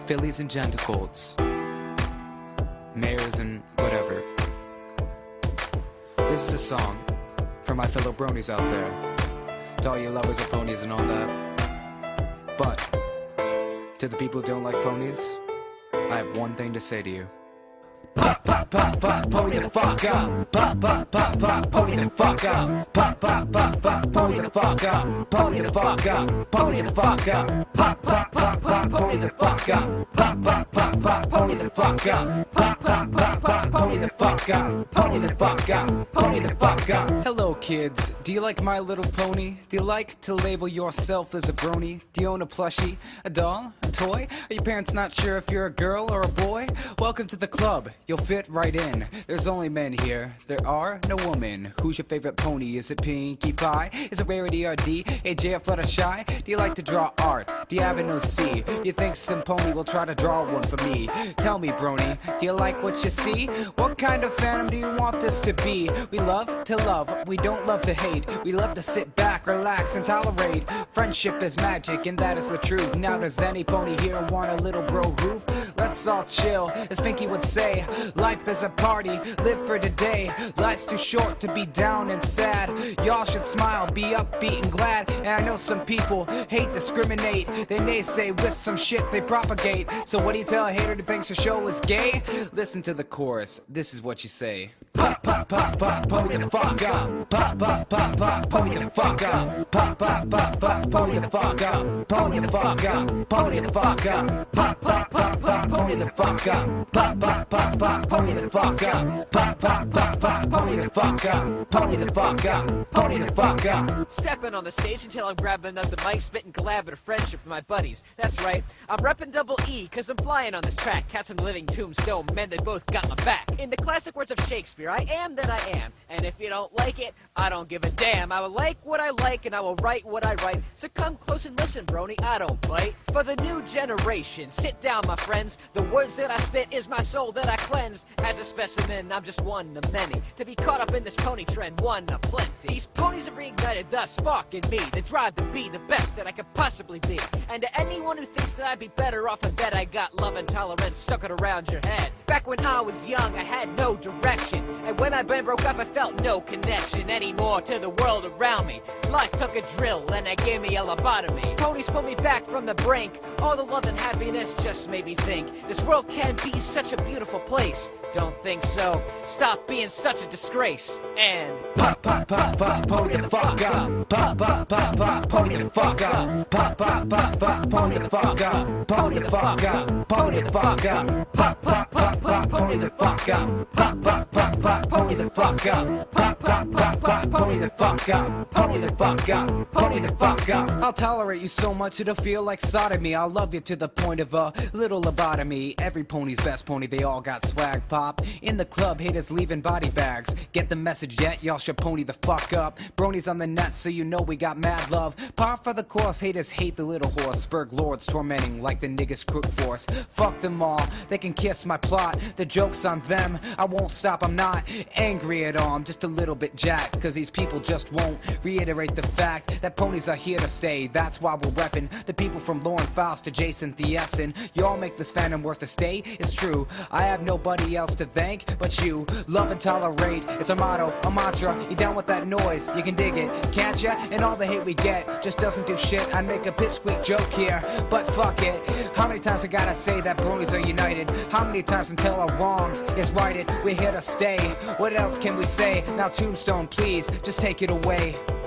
fillies and gentle-colts, mares and whatever. This is a song for my fellow bronies out there, to all you lovers of ponies and all that. But to the people who don't like ponies, I have one thing to say to you. Pop, pop, pop, pop, pony the fuck up. Pop, pop, pop, pop, pony the fuck up. Pop, pop, pop, pop, pony the fuck up. Pony the fuck up. Pony the fuck up. Pop, pop, pop, pop, pony the fuck up. Pop, pop, pop, pop, pony the fuck up. Pop, pop, pop, pop, pony the fuck up. Pony the fuck up. Pony the fuck up. Hello kids, do you like My Little Pony? Do you like to label yourself as a brony? Do you own a plushie, a doll, a toy? Are your parents not sure if you're a girl or a boy? Welcome to the club, you'll fit right in. There's only men here, there are no women. Who's your favorite pony? Is it Pinkie Pie? Is it Rarity or D? AJ or Fluttershy? Do you like to draw art? Do you have an OC? Do you think some pony will try to draw one for me? Tell me, brony, do you like what you see? What kind of phantom do you want this to be? We love to love, we don't love to hate. We love to sit back, relax, and tolerate. Friendship is magic, and that is the truth. Now does any pony here want a little bro roof? Let's all chill, as Pinkie would say. Life is a party, live for today. Life's too short to be down and sad. Y'all should smile, be upbeat and glad. And I know some people hate, discriminate. They naysay with some shit they propagate. So what do you tell a hater who thinks the show is gay? Listen to the chorus, this is what you say. Pop, pop, pop, pop, pony the fuck up. Pop, pop, pop, pop, pony the fuck up. Pop, pop, pop, pop, pony the fuck up. Pony the fuck up. Pony the fuck up. Pop, pop, pop, pop, pony the fuck up. Pop, pop, pop, pop, pony the fuck up. Pop, pop, pop, pop, pony the fuck up. Pony the fuck up. Pony the fuck up. Stepping on the stage until I'm grabbing up the mic, spitting collaborative friendship with my buddies. That's right, I'm repping double E, cause I'm flying on this track. Cats and living tombstone, men, they both got my back. In the classic words of Shakespeare, I am that I am. And if you don't like it, I don't give a damn. I will like what I like and I will write what I write. So come close and listen, brony, I don't bite. For the new generation, sit down, my friends. The words that I spit is my soul that I cleanse. As a specimen, I'm just one of many. To be caught up in this pony trend, one of plenty. These ponies have reignited the spark in me, the drive to be the best that I could possibly be. And to anyone who thinks that I'd be better off in bed, I got love and tolerance stuck it around your head. Back when I was young, I had no direction. And when my brain broke up, I felt no connection anymore to the world around me. Life took a drill and it gave me a lobotomy. Ponies pulled me back from the brink. All the love and happiness just made me think this world can be such a beautiful place. Don't think so? Stop being such a disgrace. And pop, pop, pop, pop, pony the fuck up. Pop, pop, pop, pop, pony the fuck up. Pop, pop, pop, pop, pony the fuck up. Pony the fuck up. Pony the fuck up. Pop, pop, pop, pop, pony the fuck up. Pop, pop, pop, pop, pony the fuck up. Pop, pop, pop, pop, pony the fuck up. Pony the fuck up. Pony the fuck up. I'll tolerate you so much it'll feel like sodomy. I'll love you to the point of a little lobotomy. Every pony's best pony, they all got swag pop. In the club, haters leaving body bags. Get the message yet? Y'all should pony the fuck up. Bronies on the net, so you know we got mad love. Par for the course, haters hate the little horse. Spurg lords tormenting like the niggas crook force. Fuck them all, they can kiss my plot. The joke's on them, I won't stop. I'm not angry at all, I'm just a little bit jacked. Cause these people just won't reiterate the fact that ponies are here to stay. That's why we're repping the people from Lauren Faust to Jason Thiessen. Y'all make this fandom worth a stay. It's true, I have nobody else to thank but you. Love and tolerate, it's a motto, a mantra. You down with that noise? You can dig it, can't ya? And all the hate we get just doesn't do shit. I'd make a pipsqueak joke here, but fuck it. How many times I gotta say that bronies are united? How many times until our wrongs is righted? We're here to stay. What else can we say? Now Tombstone, please, just take it away.